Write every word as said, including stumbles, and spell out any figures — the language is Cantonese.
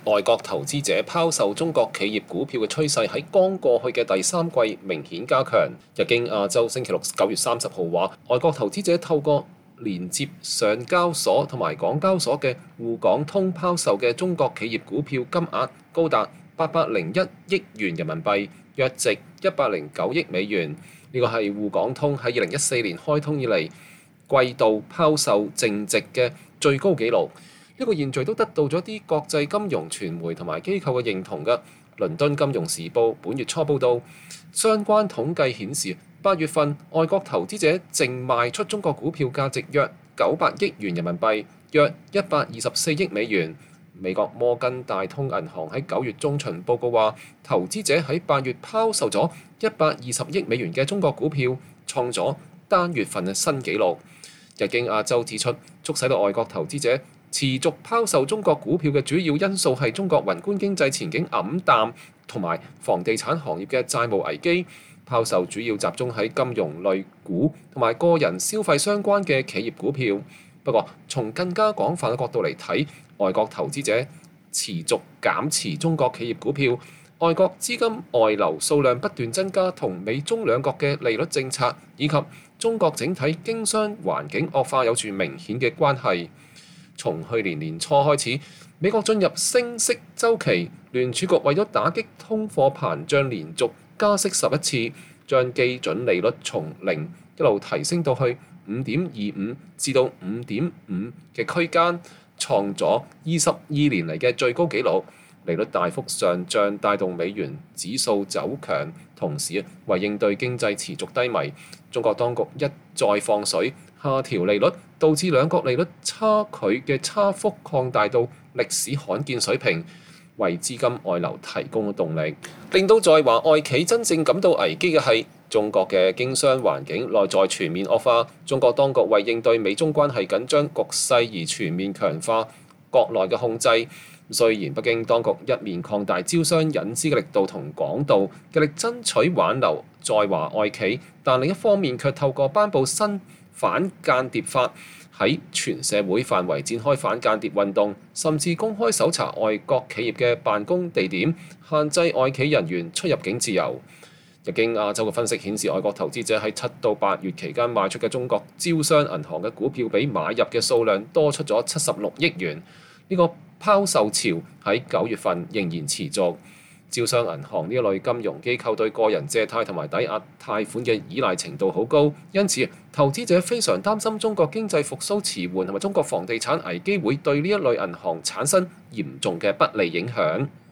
外國投資者拋售中國企業股票嘅趨勢喺剛過去嘅第三季明顯加強。日經亞洲星期六九月三十號話，外國投資者透過連接上交所同埋港交所嘅滬港通拋售嘅中國企業股票金額高達八百零一億元人民幣，約值一百零九億美元。呢個係滬港通喺二零一四年開通以嚟季度拋售淨值嘅最高紀錄。呢個現象都得到咗啲國際金融傳媒同埋機構嘅認同嘅。倫敦金融時報本月初報道，相關統計顯示，八月份外國投資者淨賣出中國股票價值約九百億元人民幣，約一百二十四億美元。美國摩根大通銀行喺九月中旬報告話，投資者喺八月拋售咗一百二十億美元嘅中國股票，創咗單月份嘅新紀錄。日經亞洲指出，促使到外國投資者持續拋售中國股票嘅主要因素係中國宏觀經濟前景黯淡同埋房地產行業嘅債務危機。拋售主要集中喺金融類股同埋個人消費相關嘅企業股票。不過，從更加廣泛嘅角度嚟睇，外國投資者持續減持中國企業股票，外國資金外流數量不斷增加，同美中兩國嘅利率政策以及中國整體經商環境惡化有住明顯嘅關係。從去年年初開始，美國進入升息週期，聯儲局為咗打擊通貨膨脹，連續加息十一次，將基準利率從零一路提升到去五點二五至到五點五嘅區間，創咗二十二年嚟嘅最高紀錄。利率大幅上漲帶動美元指數走強，同時為應對經濟持續低迷，中國當局一再放水下調利率，導致兩國利率差距嘅差幅擴大到歷史罕見水平，為資金外流提供咗動力。令到在華外企真正感到危機嘅係中國嘅經商環境內在全面惡化。中國當局為應對美中關係緊張局勢而全面強化國內嘅控制。雖然北京當局一面擴大招商引資嘅力度同廣度，極力爭取挽留在華外企，但另一方面卻透過頒布新反間諜法，喺全社會範圍展開反間諜運動，甚至公開搜查外國企業嘅辦公地點，限制外企人員出入境自由。日經亞洲嘅分析顯示，外國投資者喺七到八月期間賣出嘅中國招商銀行嘅股票，比買入嘅數量多出咗七十六億元。呢個拋售潮喺九月份仍然持續。招商銀行呢一類金融機構對個人借貸同埋抵押貸款嘅依賴程度好高，因此投資者非常擔心中國經濟復甦遲緩同埋中國房地產危機會對呢一類銀行產生嚴重嘅不利影響。